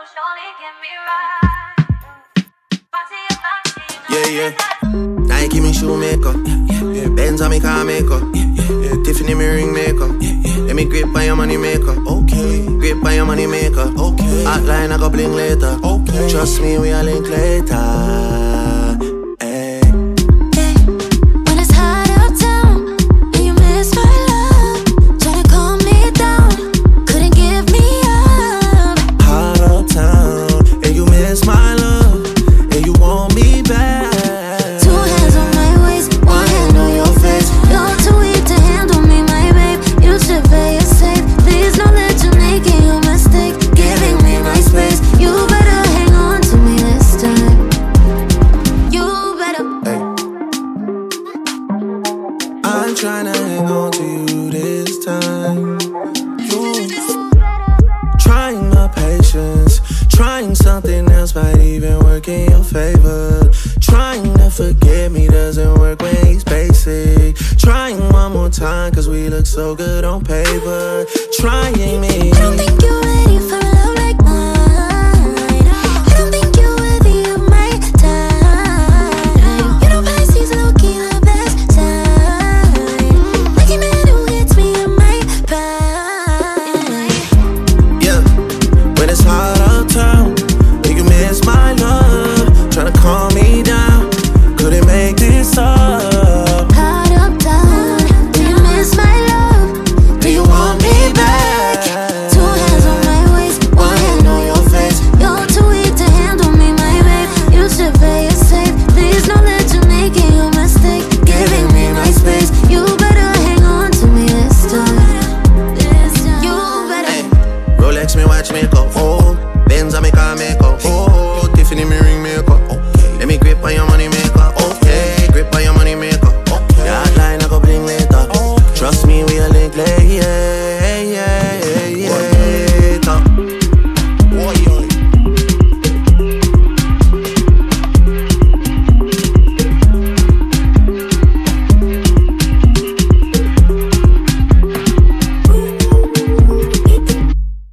Yeah. Nike me shoemaker. Benz on me car maker. Tiffany me ring maker. Let me grip by your money maker. Okay. Grip by your money maker. Okay. Hotline I go bling later. Okay. Trust me, we are link later. Trying to hang on to you this time. Trying my patience, trying something else might even work in your favor. Trying to forget me doesn't work when he's basic. Trying one more time cause we look so good on paper. Trying me. I don't think you're ready for love like mine. I don't think you're worthy of my time. You know Pisces low-key the best time. Hot uptown, do you miss my love? Tryna calm me down, couldn't make this up. Hot uptown, do you miss my love? Do you want me back? 2 hands on my waist, 1 hand on your face. You're too weak to handle me, my babe. You should play it safe. Please don't let you make a mistake. Giving me my space. You better hang on to me this time. You better. Hey, Rolex me, watch me go.